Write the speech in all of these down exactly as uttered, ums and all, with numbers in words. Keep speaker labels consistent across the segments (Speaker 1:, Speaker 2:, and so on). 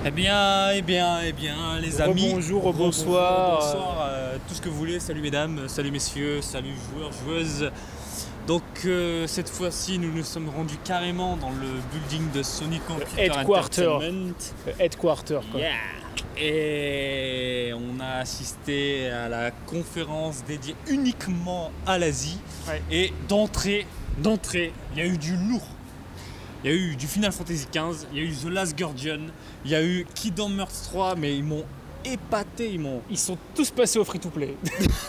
Speaker 1: Eh bien, eh bien, eh bien, les amis.
Speaker 2: Bonjour, bonsoir.
Speaker 1: Bonsoir, euh, tout ce que vous voulez. Salut mesdames, salut messieurs, salut joueurs, joueuses. Donc euh, cette fois-ci, nous nous sommes rendus carrément dans le building de Sony Computer
Speaker 2: Headquarter.
Speaker 1: Entertainment.
Speaker 2: Le headquarter, quoi.
Speaker 1: Yeah. Et on a assisté à la conférence dédiée uniquement à l'Asie.
Speaker 2: Ouais.
Speaker 1: Et d'entrée, d'entrée, il y a eu du lourd. Il y a eu du Final Fantasy quinze, il y a eu The Last Guardian, il y a eu Kingdom Hearts trois, mais ils m'ont épaté, ils m'ont...
Speaker 2: Ils sont tous passés au free-to-play.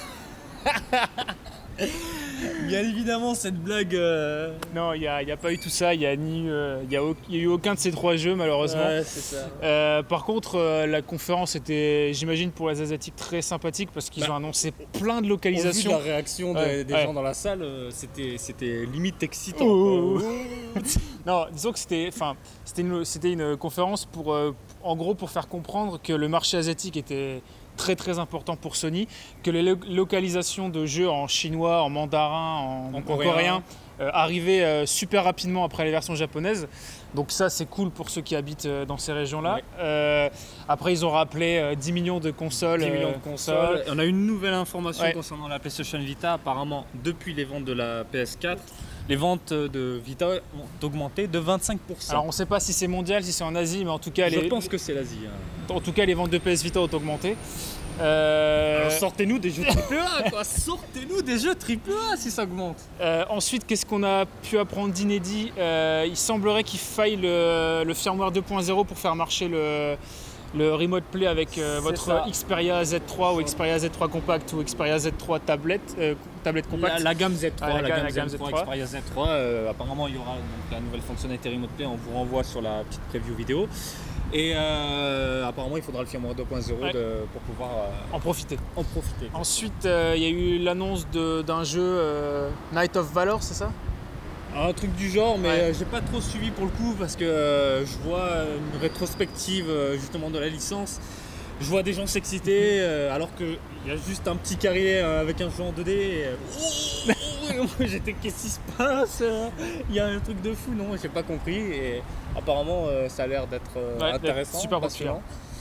Speaker 1: Bien évidemment, cette blague... Euh...
Speaker 2: Non, il n'y a, a pas eu tout ça, il n'y a, euh, a, a eu aucun de ces trois jeux, malheureusement.
Speaker 1: Ouais, c'est ça.
Speaker 2: Euh, par contre, euh, la conférence était, j'imagine, pour les Asiatiques, très sympathique, parce qu'ils bah, ont annoncé plein de localisations.
Speaker 1: Au vu de la réaction de, ouais, des ouais. gens dans la salle, euh, c'était, c'était limite excitant. Oh.
Speaker 2: Non, disons que c'était, c'était, une, c'était une conférence pour, euh, en gros, pour faire comprendre que le marché asiatique était très très important pour Sony, que les lo- localisations de jeux en chinois, en mandarin, en, en, en coréen, coréen euh, arrivaient euh, super rapidement après les versions japonaises. Donc ça, c'est cool pour ceux qui habitent euh, dans ces régions-là. Ouais. Euh, après, ils ont rappelé euh, dix millions de consoles.
Speaker 1: dix millions de consoles. Euh, on a une nouvelle information ouais. concernant la PlayStation Vita. Apparemment, depuis les ventes de la P S quatre, les ventes de Vita ont augmenté de vingt-cinq pour cent.
Speaker 2: Alors on ne sait pas si c'est mondial, si c'est en Asie, mais en tout cas...
Speaker 1: Je
Speaker 2: les...
Speaker 1: pense que c'est l'Asie. Hein.
Speaker 2: En tout cas, les ventes de P S Vita ont augmenté. Euh...
Speaker 1: Alors sortez-nous des jeux triple A, quoi. Sortez-nous des jeux triple A si ça augmente.
Speaker 2: Euh, ensuite, qu'est-ce qu'on a pu apprendre d'inédit ? euh, Il semblerait qu'il faille le, le firmware deux point zéro pour faire marcher le... le Remote Play avec euh, votre ça. Xperia Z trois ou Xperia Z trois Compact ou Xperia Z trois tablette, euh, tablette compacte.
Speaker 1: La, la gamme Z trois,
Speaker 2: ah, la,
Speaker 1: la,
Speaker 2: gamme,
Speaker 1: gamme
Speaker 2: la gamme
Speaker 1: Z trois,
Speaker 2: Z trois.
Speaker 1: Xperia Z trois. Euh, apparemment, il y aura donc, la nouvelle fonctionnalité Remote Play. On vous renvoie sur la petite preview vidéo. Et euh, apparemment, il faudra le firmware deux point zéro ouais. de, pour pouvoir euh,
Speaker 2: en profiter.
Speaker 1: En profiter.
Speaker 2: Ensuite, euh, il y a eu l'annonce de, d'un jeu euh, Night of Valor, c'est ça ?
Speaker 1: Un truc du genre, mais ouais. euh, j'ai pas trop suivi pour le coup parce que euh, je vois une rétrospective euh, justement de la licence. Je vois des gens s'exciter euh, alors qu'il y a juste un petit carré euh, avec un jeu en deux D. Et, euh, oh, oh, oh, j'étais qu'est-ce qui se passe ? Il y a un truc de fou, non ? J'ai pas compris. Et apparemment, euh, ça a l'air d'être euh, ouais, intéressant,
Speaker 2: super passionnant.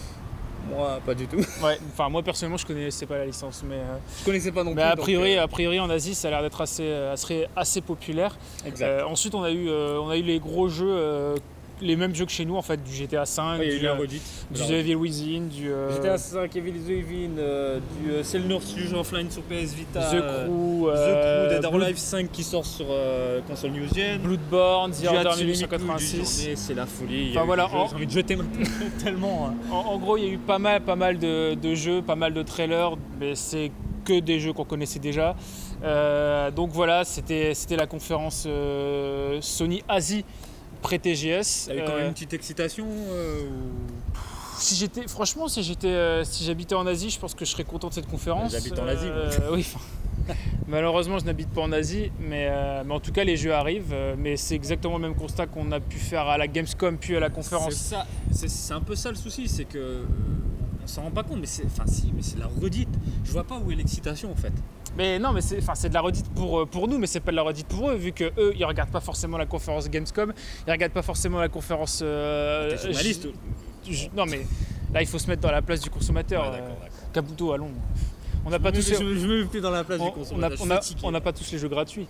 Speaker 1: Moi, pas du tout.
Speaker 2: Ouais, enfin moi personnellement, je connaissais pas la licence, mais euh,
Speaker 1: je connaissais pas non
Speaker 2: mais
Speaker 1: plus.
Speaker 2: Mais a priori,
Speaker 1: donc, euh...
Speaker 2: a priori en Asie, ça a l'air d'être assez, assez, assez populaire.
Speaker 1: Exact.
Speaker 2: Euh, ensuite, on a eu, euh, on a eu les gros jeux. Euh, les mêmes jeux que chez nous en fait, du G T A cinq,
Speaker 1: oui,
Speaker 2: du,
Speaker 1: euh,
Speaker 2: du The Evil Within, du euh...
Speaker 1: G T A cinq, Evil Within, euh, du euh, Selnor Sluge Offline sur P S Vita,
Speaker 2: The Crew,
Speaker 1: euh, The Crew, Dead or Alive cinq qui sort sur euh, console news-gen,
Speaker 2: Bloodborne, The Order mille huit cent quatre-vingt-six.
Speaker 1: C'est la folie.
Speaker 2: Enfin, voilà, en...
Speaker 1: J'ai envie de jeter tellement. Hein.
Speaker 2: En, en gros, il y a eu pas mal, pas mal de, de jeux, pas mal de trailers, mais c'est que des jeux qu'on connaissait déjà. Euh, donc voilà, c'était, c'était la conférence euh, Sony Asie. Pré-T G S.
Speaker 1: Il y avait quand même une petite excitation euh, ou...
Speaker 2: Si j'étais, franchement, si j'étais, euh, si j'habitais en Asie, je pense que je serais content de cette conférence.
Speaker 1: J'habite en Asie.
Speaker 2: Euh, oui. Malheureusement, je n'habite pas en Asie, mais, euh, mais en tout cas, les jeux arrivent. Euh, mais c'est exactement le même constat qu'on a pu faire à la Gamescom puis à la conférence.
Speaker 1: C'est ça. C'est, c'est un peu ça le souci, c'est que euh, on s'en rend pas compte, mais c'est, enfin si, mais c'est la redite. Je vois pas où est l'excitation en fait.
Speaker 2: Mais non, mais c'est, c'est de la redite pour, pour nous, mais c'est pas de la redite pour eux, vu que eux, ils regardent pas forcément la conférence Gamescom, ils regardent pas forcément la conférence. Euh,
Speaker 1: T'es journaliste.
Speaker 2: Je, je, non, mais là, il faut se mettre dans la place du consommateur.
Speaker 1: Ouais, d'accord, d'accord.
Speaker 2: Euh, Kabuto, allons. On n'a pas
Speaker 1: je
Speaker 2: tous.
Speaker 1: Me, les... Je me mets plus dans la place
Speaker 2: on,
Speaker 1: du consommateur.
Speaker 2: On n'a pas tous les jeux gratuits.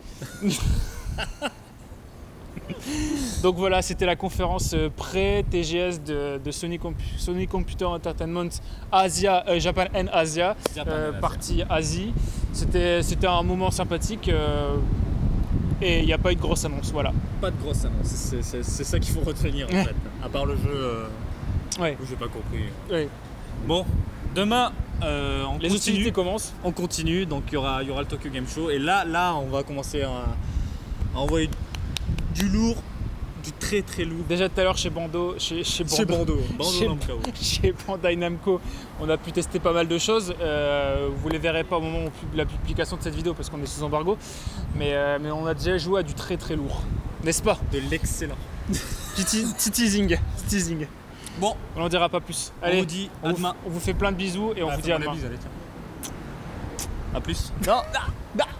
Speaker 2: Donc voilà, c'était la conférence pré-T G S de, de Sony, Compu- Sony Computer Entertainment Asia, euh, Japan and Asia,
Speaker 1: Japan
Speaker 2: euh,
Speaker 1: and Asia.
Speaker 2: Partie Asie. C'était, c'était un moment sympathique euh, et il n'y a pas eu de grosse annonce, voilà.
Speaker 1: Pas de grosse annonce, c'est, c'est, c'est ça qu'il faut retenir en fait, à part le jeu euh,
Speaker 2: ouais.
Speaker 1: où j'ai pas compris.
Speaker 2: Ouais.
Speaker 1: Bon, demain euh, on
Speaker 2: les
Speaker 1: continue,
Speaker 2: hostilités commencent.
Speaker 1: On continue, donc il y aura, il y aura le Tokyo Game Show et là, là on va commencer à, à envoyer du lourd, du très très lourd.
Speaker 2: Déjà tout à l'heure chez Bando, chez, chez Bando,
Speaker 1: chez Bando,
Speaker 2: Bando chez, Namco. Chez Bandai Namco, on a pu tester pas mal de choses. Euh, vous les verrez pas au moment de la publication de cette vidéo parce qu'on est sous embargo, mais, euh, mais on a déjà joué à du très très lourd, n'est-ce pas ?
Speaker 1: De l'excellent.
Speaker 2: Petit teasing, teasing.
Speaker 1: Bon,
Speaker 2: on n'en dira pas plus. Allez,
Speaker 1: on vous dit à
Speaker 2: on
Speaker 1: demain.
Speaker 2: Vous, on vous fait plein de bisous et on
Speaker 1: ah,
Speaker 2: vous dit à demain.
Speaker 1: Allez, tiens. A plus.
Speaker 2: Non, non, non.